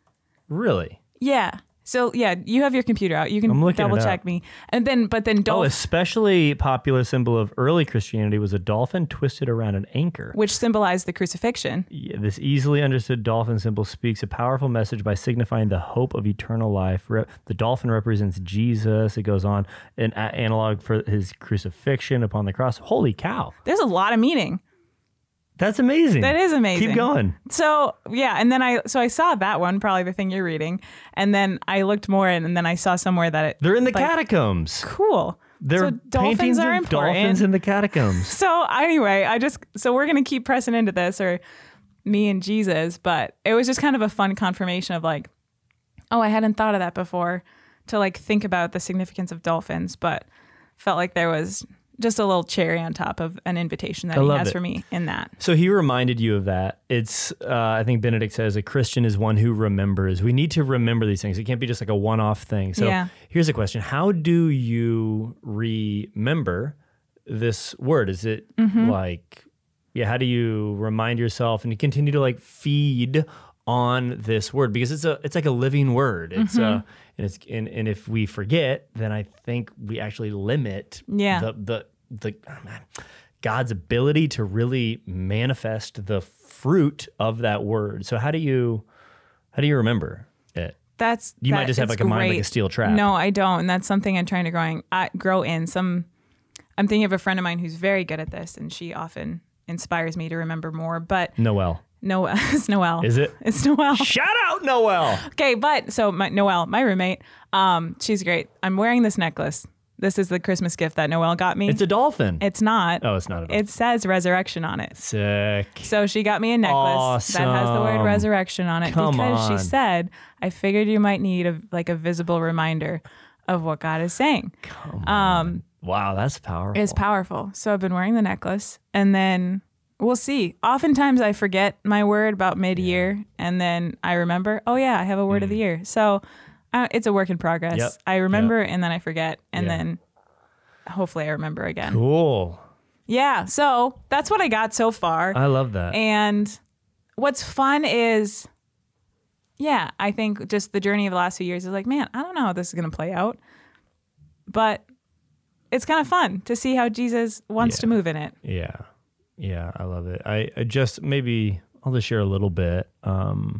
[SPEAKER 2] Really?
[SPEAKER 1] Yeah. So yeah, you have your computer out. You
[SPEAKER 2] I'm
[SPEAKER 1] can
[SPEAKER 2] looking it
[SPEAKER 1] double
[SPEAKER 2] up.
[SPEAKER 1] check me. And then, but then
[SPEAKER 2] Oh,
[SPEAKER 1] dolphins,
[SPEAKER 2] especially popular symbol of early Christianity was a dolphin twisted around an anchor.
[SPEAKER 1] which symbolize the crucifixion.
[SPEAKER 2] Yeah, this easily understood dolphin symbol speaks a powerful message by signifying the hope of eternal life. Re- the dolphin represents Jesus. It goes on, an a- analog for his crucifixion upon the cross. Holy cow.
[SPEAKER 1] There's a lot of meaning.
[SPEAKER 2] That's amazing.
[SPEAKER 1] That is amazing.
[SPEAKER 2] Keep going.
[SPEAKER 1] So yeah, and then I so I saw that one, probably the thing you're reading, and then I looked more in, and then I saw somewhere that it
[SPEAKER 2] They're in the
[SPEAKER 1] like,
[SPEAKER 2] catacombs.
[SPEAKER 1] cool.
[SPEAKER 2] They're
[SPEAKER 1] so dolphins
[SPEAKER 2] paintings
[SPEAKER 1] are
[SPEAKER 2] of
[SPEAKER 1] important.
[SPEAKER 2] dolphins in the catacombs.
[SPEAKER 1] So anyway, I just so we're gonna keep pressing into this, or me and Jesus, but it was just kind of a fun confirmation of like, oh, I hadn't thought of that before, to like think about the significance of dolphins, but felt like there was just a little cherry on top of an invitation that
[SPEAKER 2] I
[SPEAKER 1] he
[SPEAKER 2] love
[SPEAKER 1] has
[SPEAKER 2] it.
[SPEAKER 1] for me in that.
[SPEAKER 2] So he reminded you of that. It's, uh, I think Benedict says, a Christian is one who remembers. We need to remember these things. It can't be just like a one-off thing. So
[SPEAKER 1] Yeah.
[SPEAKER 2] here's a question. How do you remember this word? Is it
[SPEAKER 1] Mm-hmm.
[SPEAKER 2] like, yeah, how do you remind yourself and you continue to like feed on this word? Because it's a, it's like a living word. It's
[SPEAKER 1] Mm-hmm.
[SPEAKER 2] uh and it's, and, and if we forget, then I think we actually limit
[SPEAKER 1] Yeah.
[SPEAKER 2] the, the, the, oh man, God's ability to really manifest the fruit of that word. So how do you, how do you remember it?
[SPEAKER 1] That's
[SPEAKER 2] You might
[SPEAKER 1] that-
[SPEAKER 2] just have
[SPEAKER 1] it's
[SPEAKER 2] like a mind like
[SPEAKER 1] great.
[SPEAKER 2] a steel trap.
[SPEAKER 1] No, I don't, and that's something I'm trying to growing uh, grow in. Some, I'm thinking of a friend of mine who's very good at this, and she often inspires me to remember more. But
[SPEAKER 2] Noel.
[SPEAKER 1] Noel, it's Noel.
[SPEAKER 2] Is it?
[SPEAKER 1] It's Noel.
[SPEAKER 2] Shout out Noel.
[SPEAKER 1] Okay, but so my Noel, my roommate, um, she's great. I'm wearing this necklace. This is the Christmas gift that Noel got me.
[SPEAKER 2] It's a dolphin.
[SPEAKER 1] It's not.
[SPEAKER 2] oh, it's not a dolphin.
[SPEAKER 1] It says resurrection on it.
[SPEAKER 2] Sick.
[SPEAKER 1] So she got me a necklace that has the word
[SPEAKER 2] Awesome.
[SPEAKER 1] resurrection on it
[SPEAKER 2] Come
[SPEAKER 1] because
[SPEAKER 2] on.
[SPEAKER 1] she said, I figured you might need a like a visible reminder of what God is saying.
[SPEAKER 2] Come
[SPEAKER 1] Um,
[SPEAKER 2] on. Wow, that's powerful.
[SPEAKER 1] It's powerful. So I've been wearing the necklace, and then we'll see. Oftentimes I forget my word about mid-year, and then I remember, oh yeah, I have a word of the year. So uh, it's a work in progress.
[SPEAKER 2] Mm. Yep.
[SPEAKER 1] I remember, and then I forget, and
[SPEAKER 2] Yeah.
[SPEAKER 1] then hopefully I remember again.
[SPEAKER 2] Cool.
[SPEAKER 1] Yeah. So that's what I got so far.
[SPEAKER 2] I love that.
[SPEAKER 1] And what's fun is, yeah, I think just the journey of the last few years is like, man, I don't know how this is going to play out. But it's kind of fun to see how Jesus wants
[SPEAKER 2] Yeah.
[SPEAKER 1] to move in it.
[SPEAKER 2] Yeah. Yeah, I love it. I, I just maybe I'll just share a little bit um,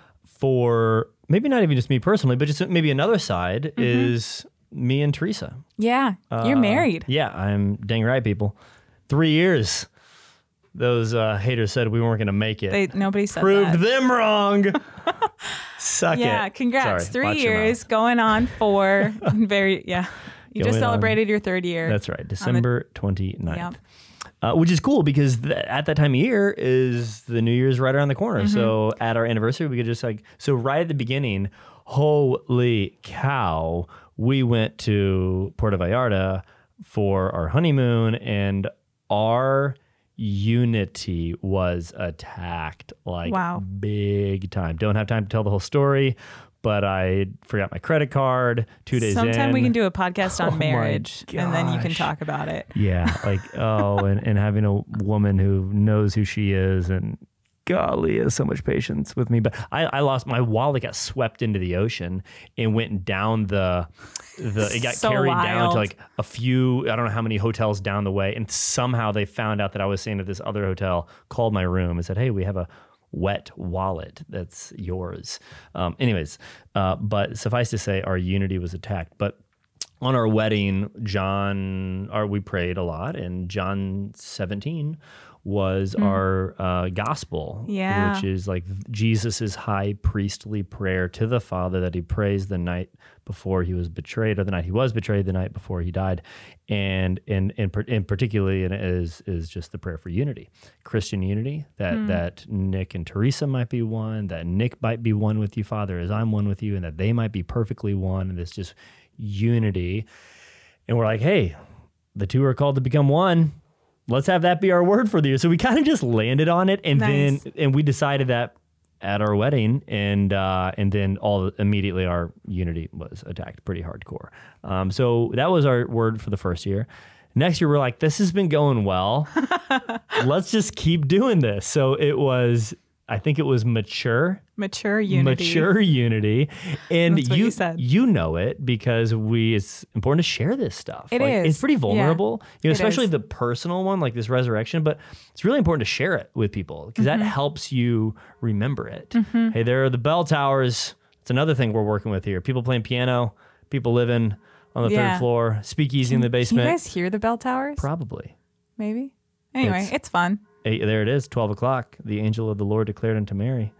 [SPEAKER 2] for maybe not even just me personally, but just maybe another side
[SPEAKER 1] Mm-hmm.
[SPEAKER 2] is me and Teresa.
[SPEAKER 1] Yeah, you're
[SPEAKER 2] Uh,
[SPEAKER 1] married.
[SPEAKER 2] Yeah, I'm dang right, people. Three years. Those uh, haters said we weren't going to make it.
[SPEAKER 1] They nobody said
[SPEAKER 2] Proved
[SPEAKER 1] that.
[SPEAKER 2] them wrong. Suck it.
[SPEAKER 1] Yeah, congrats.
[SPEAKER 2] Sorry,
[SPEAKER 1] Three
[SPEAKER 2] watch your
[SPEAKER 1] years going on for very yeah. You just
[SPEAKER 2] Going on.
[SPEAKER 1] celebrated your third year.
[SPEAKER 2] That's right, December twenty-ninth.
[SPEAKER 1] Yep.
[SPEAKER 2] Uh, which is cool because th- at that time of year is the New Year's right around the corner.
[SPEAKER 1] Mm-hmm.
[SPEAKER 2] So at our anniversary, we could just like, so right at the beginning, holy cow, we went to Puerto Vallarta for our honeymoon and our unity was attacked like
[SPEAKER 1] Wow.
[SPEAKER 2] big time. Don't have time to tell the whole story, but I forgot my credit card two days in.
[SPEAKER 1] Sometime we can do a podcast
[SPEAKER 2] Oh
[SPEAKER 1] on
[SPEAKER 2] my
[SPEAKER 1] marriage, and then you can
[SPEAKER 2] gosh.
[SPEAKER 1] talk about it.
[SPEAKER 2] Yeah, like, oh, and, and having a woman who knows who she is and golly, has so much patience with me. But I, I lost my wallet, got swept into the ocean and went down the, the it got
[SPEAKER 1] So
[SPEAKER 2] carried down
[SPEAKER 1] wild.
[SPEAKER 2] to like a few, I don't know how many hotels down the way. And somehow they found out that I was staying at this other hotel, called my room and said, hey, we have a wet wallet that's yours. Um, anyways, uh, but suffice to say, our unity was attacked. But on our wedding, John, or we prayed a lot, and John seventeen was our uh, gospel,
[SPEAKER 1] Yeah.
[SPEAKER 2] which is like Jesus's high priestly prayer to the Father that he prays the night before he was betrayed, or the night he was betrayed, the night before he died, and and and, and particularly and is is just the prayer for unity, Christian unity. That that Nick and Teresa might be one, that Nick might be one with you, Father, as I'm one with you, and that they might be perfectly one, and this just unity. And we're like, hey, the two are called to become one. Let's have that be our word for the year. So we kind of just landed on it, and
[SPEAKER 1] Nice.
[SPEAKER 2] then and we decided that at our wedding, and uh, and then all immediately our unity was attacked pretty hardcore. Um, so that was our word for the first year. Next year we're like, this has been going well. Let's just keep doing this. So it was, I think it was mature.
[SPEAKER 1] Mature unity.
[SPEAKER 2] Mature unity, and
[SPEAKER 1] That's what
[SPEAKER 2] you
[SPEAKER 1] you said.
[SPEAKER 2] you know it because we. It's important to share this stuff.
[SPEAKER 1] It
[SPEAKER 2] Like,
[SPEAKER 1] is.
[SPEAKER 2] It's pretty vulnerable, you know,
[SPEAKER 1] It
[SPEAKER 2] especially
[SPEAKER 1] is.
[SPEAKER 2] the personal one, like this resurrection. But it's really important to share it with people because
[SPEAKER 1] Mm-hmm.
[SPEAKER 2] that helps you remember it. Hey, there are the bell towers. It's another thing we're working with here. People playing piano, people living on the
[SPEAKER 1] Yeah.
[SPEAKER 2] third floor, speakeasy in the
[SPEAKER 1] Can you
[SPEAKER 2] basement.
[SPEAKER 1] guys hear the bell towers?
[SPEAKER 2] Probably.
[SPEAKER 1] Maybe. Anyway,
[SPEAKER 2] It's-
[SPEAKER 1] it's, fun.
[SPEAKER 2] Hey, there it is, twelve o'clock. The angel of the Lord declared unto Mary.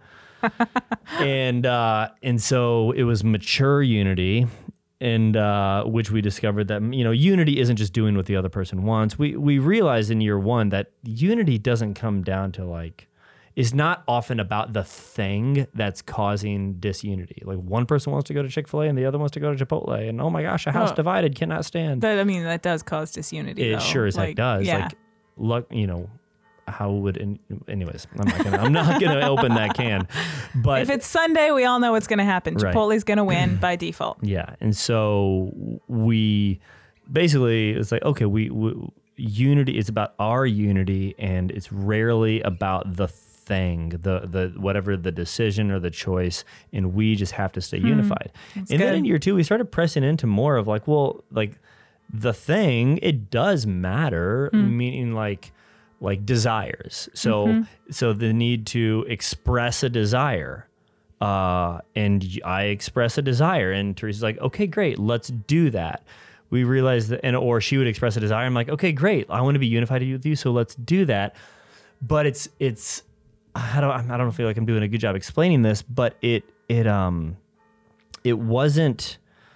[SPEAKER 2] and uh, and so it was mature unity, and uh, which we discovered that, you know, unity isn't just doing what the other person wants. We we realized in year one that unity doesn't come down to like, is not often about the thing that's causing disunity. Like one person wants to go to Chick-fil-A and the other wants to go to Chipotle, and oh my gosh, a house
[SPEAKER 1] Oh.
[SPEAKER 2] divided cannot stand.
[SPEAKER 1] That I mean, that does cause disunity.
[SPEAKER 2] It
[SPEAKER 1] though.
[SPEAKER 2] sure as heck
[SPEAKER 1] Like,
[SPEAKER 2] does.
[SPEAKER 1] Yeah.
[SPEAKER 2] Like, look, you know, how would, in, anyways, I'm not gonna, I'm not gonna open that can, but
[SPEAKER 1] if it's Sunday, we all know what's going to happen.
[SPEAKER 2] Right.
[SPEAKER 1] Chipotle's going to win by default.
[SPEAKER 2] yeah. And so we basically, it's like, okay, we, we unity is about our unity, and it's rarely about the thing, the, the, whatever the decision or the choice. And we just have to stay unified. And then
[SPEAKER 1] good.
[SPEAKER 2] in year two, we started pressing into more of like, well, like the thing, it does matter, meaning like, like desires. So,
[SPEAKER 1] Mm-hmm.
[SPEAKER 2] so the need to express a desire, uh, and y- I express a desire, and Teresa's like, okay, great, let's do that. We realized that, and or she would express a desire. I'm like, okay, great, I want to be unified with you, so let's do that. But it's it's, I don't I don't feel like I'm doing a good job explaining this, but it it um, it wasn't.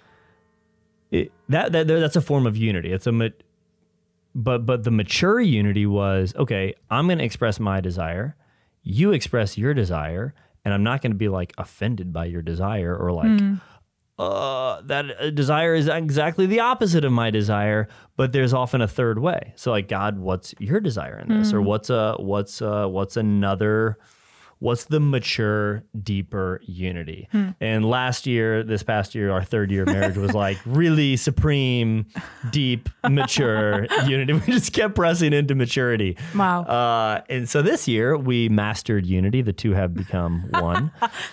[SPEAKER 2] It, that, that that's a form of unity. It's a ma- But but the mature unity was, okay, I'm going to express my desire, you express your desire, and I'm not going to be like offended by your desire or like, uh, that uh, desire is exactly the opposite of my desire, but there's often a third way. So like, God, what's your desire in this? Or what's a, what's a, what's another, what's the mature, deeper unity? And last year, this past year, our third year of marriage was like really supreme, deep, mature unity. We just kept pressing into maturity.
[SPEAKER 1] Wow.
[SPEAKER 2] Uh, and so this year we mastered unity. The two have become one.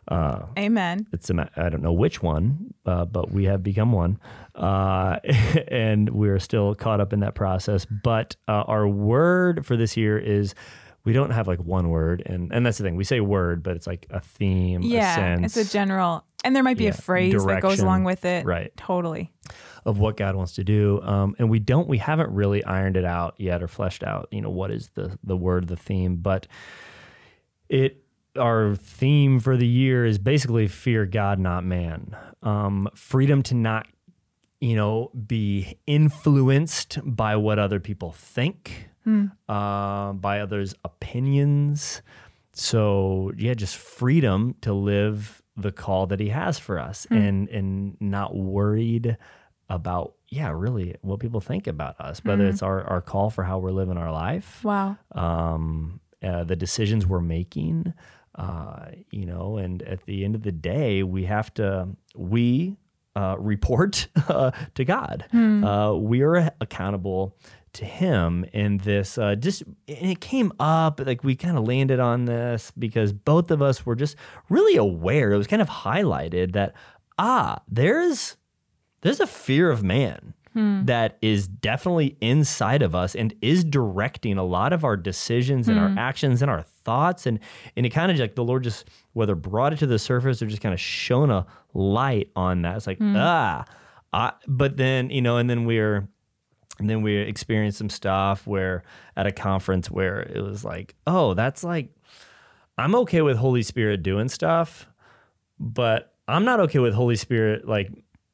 [SPEAKER 2] Uh,
[SPEAKER 1] Amen.
[SPEAKER 2] It's a, I don't know which one, uh, but we have become one, uh, and we're still caught up in that process. But uh, our word for this year is, we don't have like one word, and and that's the thing. We say word, but it's like a theme,
[SPEAKER 1] Yeah,
[SPEAKER 2] a sense.
[SPEAKER 1] it's a general, and there might be
[SPEAKER 2] yeah,
[SPEAKER 1] a phrase that goes
[SPEAKER 2] direction,
[SPEAKER 1] along with it.
[SPEAKER 2] right?
[SPEAKER 1] Totally.
[SPEAKER 2] Of what God wants to do, um, and we don't, we haven't really ironed it out yet or fleshed out. You know, what is the the word, the theme? But it. Our theme for the year is basically fear God, not man. Um, freedom to not, you know, be influenced by what other people think, hmm. uh, by others' opinions. So yeah, just freedom to live the call that he has for us, hmm. and and not worried about, yeah, really what people think about us, whether mm-hmm. it's our, our call for how we're living our life.
[SPEAKER 1] Wow.
[SPEAKER 2] Um, uh, the decisions we're making. Uh, you know, and at the end of the day, we have to, we uh, report uh, to God. Hmm. Uh, we are accountable to him in this, uh, just, and it came up, like we kind of landed on this because both of us were just really aware. It was kind of highlighted that, ah, there's, there's a fear of man. Hmm. That is definitely inside of us and is directing a lot of our decisions and hmm. our actions and our thoughts. And, and it kind of like the Lord just, whether brought it to the surface or just kind of shone a light on that. It's like, hmm. ah, I, but then, you know, and then we're, and then we experienced some stuff where at a conference where it was like, oh, that's like, I'm okay with Holy Spirit doing stuff, but I'm not okay with Holy Spirit, like,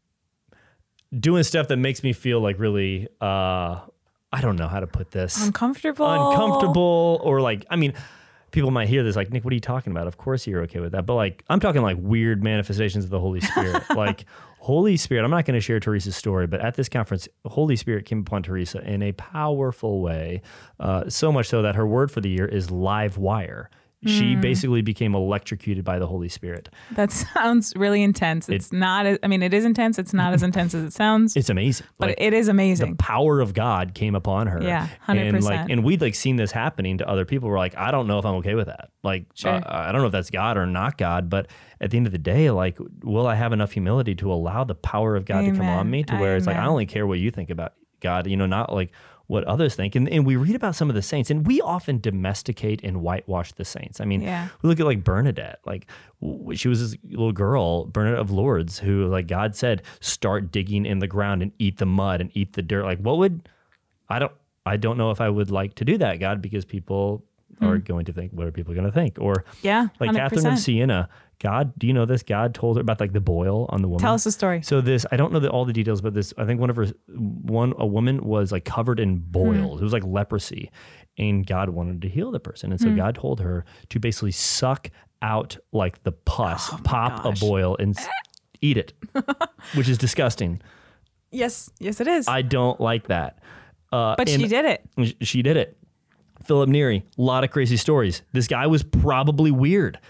[SPEAKER 2] doing stuff that makes me feel like really, uh, I don't know how to put this.
[SPEAKER 1] Uncomfortable.
[SPEAKER 2] Uncomfortable. Or like, I mean, people might hear this like, Nick, what are you talking about? Of course you're okay with that. But like, I'm talking like weird manifestations of the Holy Spirit. Like Holy Spirit, I'm not going to share Teresa's story, but at this conference, Holy Spirit came upon Teresa in a powerful way. Uh, so much so that her word for the year is live wire. She mm. basically became electrocuted by the Holy Spirit.
[SPEAKER 1] That sounds really intense. It's it, not, as, I mean, it is intense. It's not as intense as it sounds.
[SPEAKER 2] It's amazing.
[SPEAKER 1] But like, it is amazing.
[SPEAKER 2] The power of God came upon her.
[SPEAKER 1] Yeah, one hundred percent.
[SPEAKER 2] And like, and we'd like seen this happening to other people. We're like, I don't know if I'm okay with that. Like, sure. uh, I don't know if that's God or not God, but at the end of the day, like, will I have enough humility to allow the power of God Amen. To come on me to where Amen. It's like, I only care what you think about God, you know, not like what others think. And, and we read about some of the saints, and we often domesticate and whitewash the saints. I mean, yeah. we look at like Bernadette, like w- she was this little girl, Bernadette of Lourdes, who like God said, start digging in the ground and eat the mud and eat the dirt. Like what would, I don't, I don't know if I would like to do that, God, because people hmm. are going to think, what are people going to think? Or
[SPEAKER 1] yeah,
[SPEAKER 2] like
[SPEAKER 1] one hundred percent.
[SPEAKER 2] Catherine of Siena, God, do you know this? God told her about like the boil on the woman.
[SPEAKER 1] Tell us the story.
[SPEAKER 2] So this, I don't know the, all the details, but this, I think one of her, one, a woman was like covered in boils. Mm. It was like leprosy, and God wanted to heal the person. And so mm. God told her to basically suck out like the pus, oh pop gosh. a boil and eat it, which is disgusting.
[SPEAKER 1] Yes. Yes, it is.
[SPEAKER 2] I don't like that. Uh,
[SPEAKER 1] but she did it.
[SPEAKER 2] She did it. Philip Neri, a lot of crazy stories. This guy was probably weird.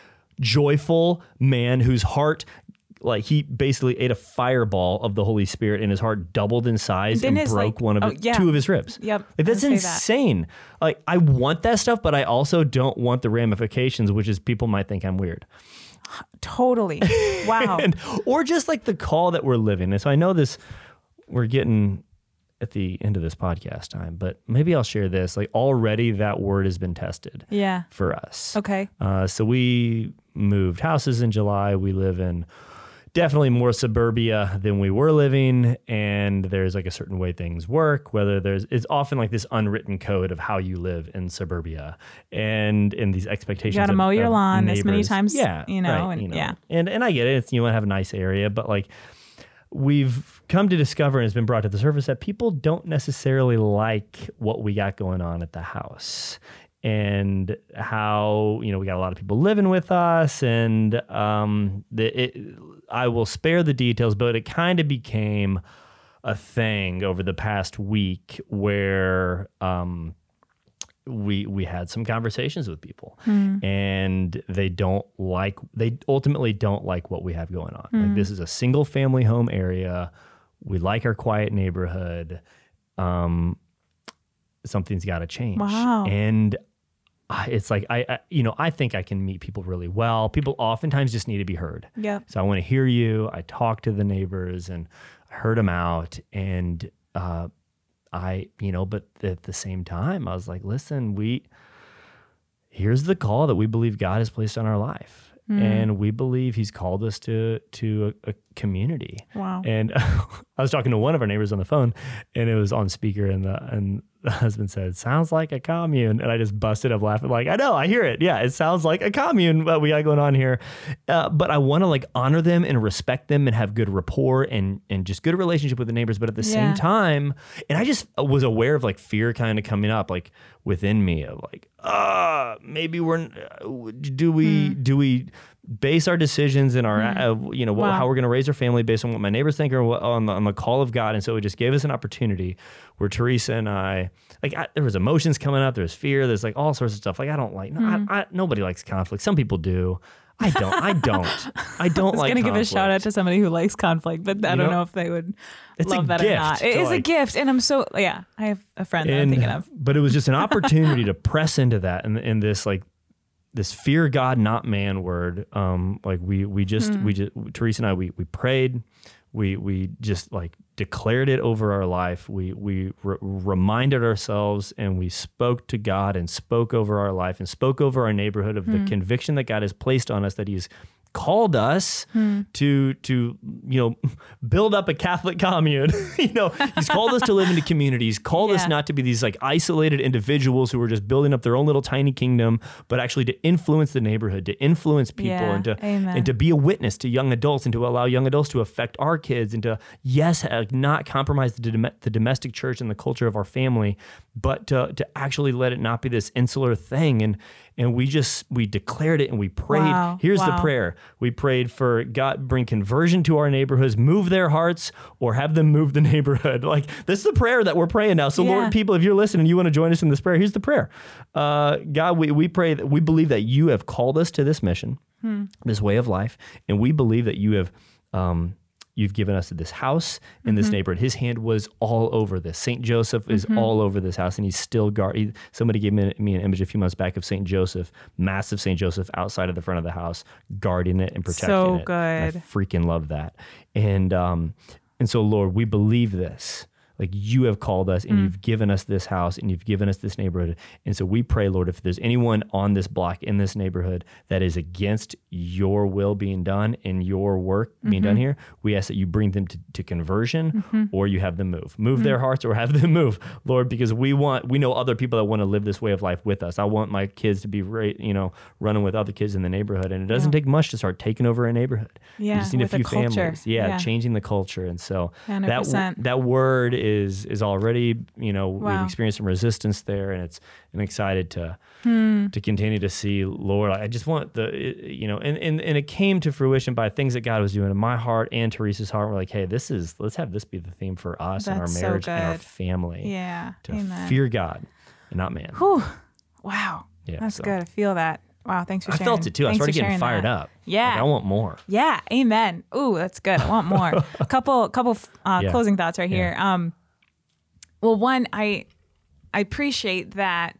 [SPEAKER 2] Joyful man whose heart, like he basically ate a fireball of the Holy Spirit, and his heart doubled in size and, and broke like, one of oh, his, yeah. two of his ribs.
[SPEAKER 1] Yep,
[SPEAKER 2] like that's insane. That. Like I want that stuff, but I also don't want the ramifications, which is people might think I'm weird.
[SPEAKER 1] Totally. Wow.
[SPEAKER 2] and, or just like the call that we're living. And so I know this, we're getting at the end of this podcast time, but maybe I'll share this. Like already that word has been tested
[SPEAKER 1] yeah.
[SPEAKER 2] for us.
[SPEAKER 1] Okay.
[SPEAKER 2] Uh, so we moved houses in July. We live in definitely more suburbia than we were living. And there's like a certain way things work, whether there's, it's often like this unwritten code of how you live in suburbia and in these expectations. You
[SPEAKER 1] got to mow your lawn
[SPEAKER 2] neighbors.
[SPEAKER 1] as many times,
[SPEAKER 2] yeah,
[SPEAKER 1] you know,
[SPEAKER 2] right,
[SPEAKER 1] and
[SPEAKER 2] you know.
[SPEAKER 1] yeah.
[SPEAKER 2] And, and I get it. It's, you want to have a nice area, but like, we've come to discover, and it's been brought to the surface, that people don't necessarily like what we got going on at the house, and how, you know, we got a lot of people living with us, and um, the, it, I will spare the details, but it kind of became a thing over the past week where um, we we had some conversations with people, mm. and they don't like, they ultimately don't like what we have going on. Mm. Like, this is a single family home area. We like our quiet neighborhood. Um, something's got to change.
[SPEAKER 1] Wow.
[SPEAKER 2] And I- it's like, I, I, you know, I think I can meet people really well. People oftentimes just need to be heard.
[SPEAKER 1] Yep.
[SPEAKER 2] So I want to hear you. I talk to the neighbors and I heard them out. And uh, I, you know, but at the same time, I was like, listen, we, here's the call that we believe God has placed on our life. Mm. And we believe he's called us to to a, a community.
[SPEAKER 1] Wow.
[SPEAKER 2] And I was talking to one of our neighbors on the phone, and it was on speaker, and the and the husband said, "Sounds like a commune." And I just busted up laughing, like, I know, I hear it. Yeah, it sounds like a commune what we got going on here. Uh, but I want to like honor them and respect them and have good rapport and and just good relationship with the neighbors. But at the yeah. same time, and I just was aware of like fear kind of coming up like within me of like, ah, uh, maybe we're do we hmm. do we base our decisions and our, mm. uh, you know, wow. how we're going to raise our family based on what my neighbors think or what, on, the, on the call of God. And so it just gave us an opportunity where Teresa and I, like, I, there was emotions coming up. There's fear. There's like all sorts of stuff. Like, I don't like, mm. I, I, nobody likes conflict. Some people do. I don't, I don't, I don't I was
[SPEAKER 1] like
[SPEAKER 2] going
[SPEAKER 1] to give a shout out to somebody who likes conflict, but I you don't know, know if they would love that or not. It is like, a gift. And I'm so, yeah, I have a friend that and, I'm thinking of.
[SPEAKER 2] But it was just an opportunity to press into that and in, in this, like, this fear God, not man word. Um, like we, we just, mm. we just, Teresa and I, we, we prayed, we, we just like declared it over our life. We, we re- reminded ourselves and we spoke to God and spoke over our life and spoke over our neighborhood of mm. the conviction that God has placed on us, that he's called us hmm. to to you know build up a Catholic commune. you know, he's called us to live in a community. He's called yeah. us not to be these like isolated individuals who are just building up their own little tiny kingdom, but actually to influence the neighborhood, to influence people,
[SPEAKER 1] yeah.
[SPEAKER 2] and to
[SPEAKER 1] Amen.
[SPEAKER 2] and to be a witness to young adults, and to allow young adults to affect our kids, and to yes, not compromise the, dom- the domestic church and the culture of our family, but to to actually let it not be this insular thing. And And we just, we declared it and we prayed.
[SPEAKER 1] Wow.
[SPEAKER 2] Here's
[SPEAKER 1] wow.
[SPEAKER 2] the prayer. We prayed for God, bring conversion to our neighborhoods, move their hearts, or have them move the neighborhood. Like, this is the prayer that we're praying now. So yeah. Lord, people, if you're listening, you want to join us in this prayer, here's the prayer. Uh, God, we, we pray that we believe that you have called us to this mission, hmm. this way of life. And we believe that you have, um, you've given us this house in mm-hmm. this neighborhood. His hand was all over this. Saint Joseph is mm-hmm. all over this house, and he's still guard. Somebody gave me, me an image a few months back of Saint Joseph, massive Saint Joseph outside of the front of the house, guarding it and protecting
[SPEAKER 1] so
[SPEAKER 2] it. So
[SPEAKER 1] good.
[SPEAKER 2] And I freaking love that. And um, and so, Lord, we believe this. Like, you have called us and mm. you've given us this house and you've given us this neighborhood. And so we pray, Lord, if there's anyone on this block in this neighborhood that is against your will being done and your work mm-hmm. being done here, we ask that you bring them to, to conversion mm-hmm. or you have them move. Move mm-hmm. their hearts or have them move, Lord, because we want, we know other people that want to live this way of life with us. I want my kids to be, you know, running with other kids in the neighborhood. And it doesn't yeah. take much to start taking over a neighborhood.
[SPEAKER 1] Yeah,
[SPEAKER 2] you just need a few
[SPEAKER 1] a
[SPEAKER 2] families. Yeah, yeah, changing the culture. And so that that word is is is already, you know, wow. we've experienced some resistance there, and it's I'm excited to hmm. to continue to see, Lord, I just want the, you know, and, and and it came to fruition by things that God was doing in my heart and Teresa's heart. We're like, hey, this is, let's have this be the theme for us
[SPEAKER 1] That's
[SPEAKER 2] and our marriage
[SPEAKER 1] so
[SPEAKER 2] and our family.
[SPEAKER 1] Yeah.
[SPEAKER 2] To
[SPEAKER 1] Amen.
[SPEAKER 2] fear God and not man.
[SPEAKER 1] Whew. Wow.
[SPEAKER 2] Yeah,
[SPEAKER 1] That's
[SPEAKER 2] so.
[SPEAKER 1] good. I feel that. Wow, thanks for sharing.
[SPEAKER 2] I felt it too.
[SPEAKER 1] Thanks
[SPEAKER 2] I started getting fired
[SPEAKER 1] that.
[SPEAKER 2] up.
[SPEAKER 1] Yeah.
[SPEAKER 2] Like, I want more.
[SPEAKER 1] Yeah. Amen. Ooh, that's good. I want more. A couple couple uh,
[SPEAKER 2] yeah.
[SPEAKER 1] closing thoughts right
[SPEAKER 2] yeah.
[SPEAKER 1] here. Um, well, one, I I appreciate that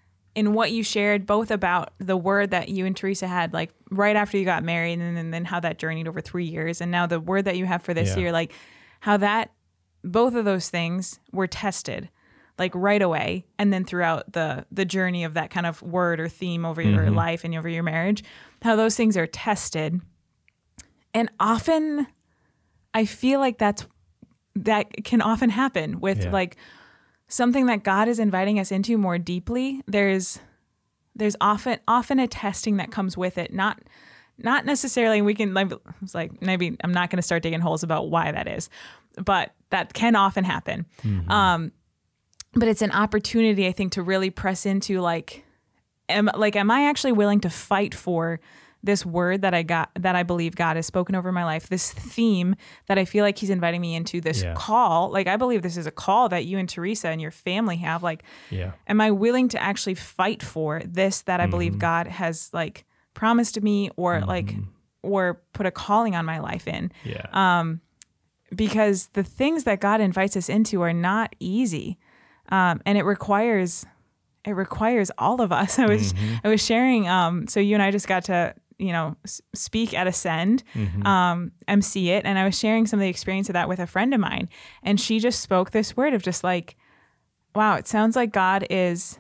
[SPEAKER 1] in what you shared, both about the word that you and Teresa had, like right after you got married, and then, and then how that journeyed over three years, and now the word that you have for this
[SPEAKER 2] yeah.
[SPEAKER 1] year, like how that both of those things were tested, like right away, and then throughout the the journey of that kind of word or theme over mm-hmm. your life and over your marriage, how those things are tested. And often I feel like that's that can often happen with yeah. like something that God is inviting us into more deeply. There's there's often often a testing that comes with it. Not not necessarily we can like it's like maybe I'm not going to start digging holes about why that is, but that can often happen. Mm-hmm. Um, but it's an opportunity, I think, to really press into like, am like, am I actually willing to fight for this word that I got, that I believe God has spoken over my life, this theme that I feel like he's inviting me into, this yeah. call. Like, I believe this is a call that you and Teresa and your family have. Like,
[SPEAKER 2] yeah.
[SPEAKER 1] am I willing to actually fight for this that I mm-hmm. believe God has like promised to me, or mm-hmm. like, or put a calling on my life in?
[SPEAKER 2] Yeah.
[SPEAKER 1] Um, because the things that God invites us into are not easy. Um, and it requires, it requires all of us. I was,
[SPEAKER 2] Mm-hmm.
[SPEAKER 1] I was sharing, um, so you and I just got to, you know, s- speak at Ascend,
[SPEAKER 2] Mm-hmm.
[SPEAKER 1] um, M C it. And I was sharing some of the experience of that with a friend of mine. And she just spoke this word of just like, wow, it sounds like God is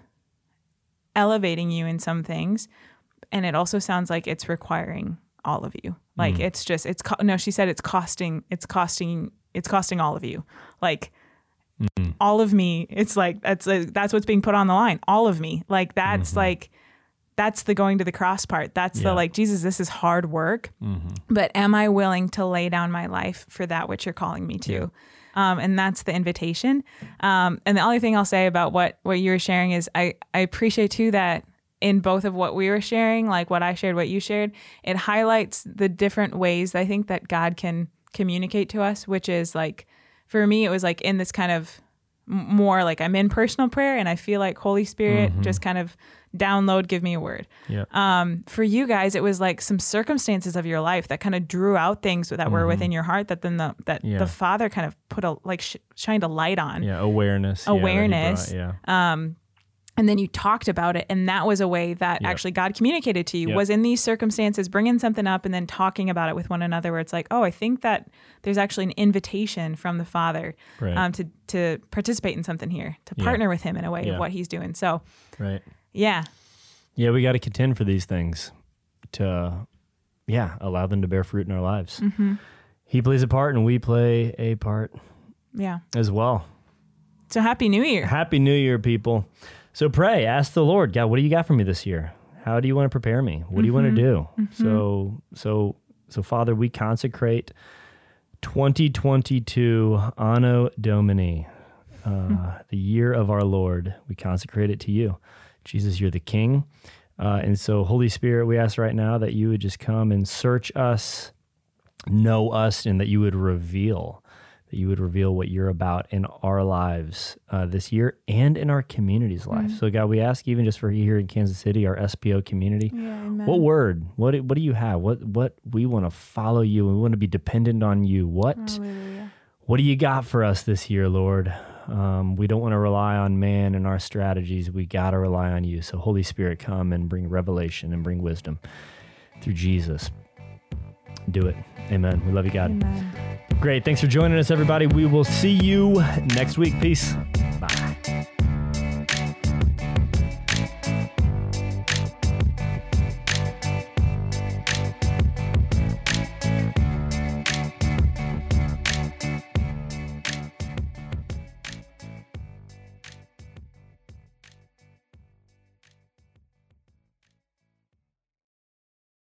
[SPEAKER 1] elevating you in some things. And it also sounds like it's requiring all of you. Like,
[SPEAKER 2] Mm.
[SPEAKER 1] it's just, it's, co- no, she said it's costing, it's costing, it's costing all of you. Like,
[SPEAKER 2] Mm.
[SPEAKER 1] all of me, it's like, that's, uh, that's what's being put on the line. All of me. Like, that's
[SPEAKER 2] Mhm.
[SPEAKER 1] like, that's the going to the cross part. That's
[SPEAKER 2] Yeah.
[SPEAKER 1] the like, Jesus, this is hard work,
[SPEAKER 2] Mm-hmm.
[SPEAKER 1] but am I willing to lay down my life for that which you're calling me to?
[SPEAKER 2] Yeah.
[SPEAKER 1] Um, and that's the invitation. Um, and the only thing I'll say about what, what you were sharing is I, I appreciate too that in both of what we were sharing, like what I shared, what you shared, it highlights the different ways I think that God can communicate to us, which is like, for me, it was like in this kind of m- more like I'm in personal prayer and I feel like Holy Spirit
[SPEAKER 2] Mhm.
[SPEAKER 1] just kind of download, give me a word.
[SPEAKER 2] Yeah.
[SPEAKER 1] Um, for you guys, it was like some circumstances of your life that kind of drew out things that were
[SPEAKER 2] Mhm.
[SPEAKER 1] within your heart that then the, that
[SPEAKER 2] Yeah.
[SPEAKER 1] the Father kind of put a, like sh- shined a light on.
[SPEAKER 2] Yeah. Awareness. yeah, that he
[SPEAKER 1] Awareness.
[SPEAKER 2] brought, Yeah.
[SPEAKER 1] Um, and then you talked about it, and that was a way that
[SPEAKER 2] Yep.
[SPEAKER 1] actually God communicated to you,
[SPEAKER 2] Yep.
[SPEAKER 1] was in these circumstances, bringing something up and then talking about it with one another, where it's like, oh, I think that there's actually an invitation from the Father
[SPEAKER 2] Right.
[SPEAKER 1] um, to to participate in something here, to
[SPEAKER 2] Yeah.
[SPEAKER 1] partner with Him in a way
[SPEAKER 2] Yeah.
[SPEAKER 1] of what He's doing. So,
[SPEAKER 2] Right.
[SPEAKER 1] yeah,
[SPEAKER 2] Yeah. We got to contend for these things to, yeah, allow them to bear fruit in our lives.
[SPEAKER 1] hmm
[SPEAKER 2] He plays a part and we play a part
[SPEAKER 1] yeah.
[SPEAKER 2] as well.
[SPEAKER 1] So happy New Year.
[SPEAKER 2] Happy New Year, people. So pray, ask the Lord, God, what do you got for me this year? How do you want to prepare me? What do you want to do? So, so, so Father, we consecrate twenty twenty-two Anno Domini, uh, the year of our Lord. We consecrate it to you. Jesus, you're the King. Uh, and so, Holy Spirit, we ask right now that you would just come and search us, know us, and that you would reveal, that you would reveal what you're about in our lives uh, this year and in our community's life. So, God, we ask even just for here in Kansas City, our S P O community,
[SPEAKER 1] Yeah, amen.
[SPEAKER 2] what word, what what do you have? What what we want to follow you, and we want to be dependent on you. What
[SPEAKER 1] Hallelujah.
[SPEAKER 2] what do you got for us this year, Lord? Um, we don't want to rely on man and our strategies. We got to rely on you. So Holy Spirit, come and bring revelation and bring wisdom through Jesus. Do it. Amen. We love you, God.
[SPEAKER 1] Amen.
[SPEAKER 2] Great. Thanks for joining us, everybody. We will see you next week. Peace.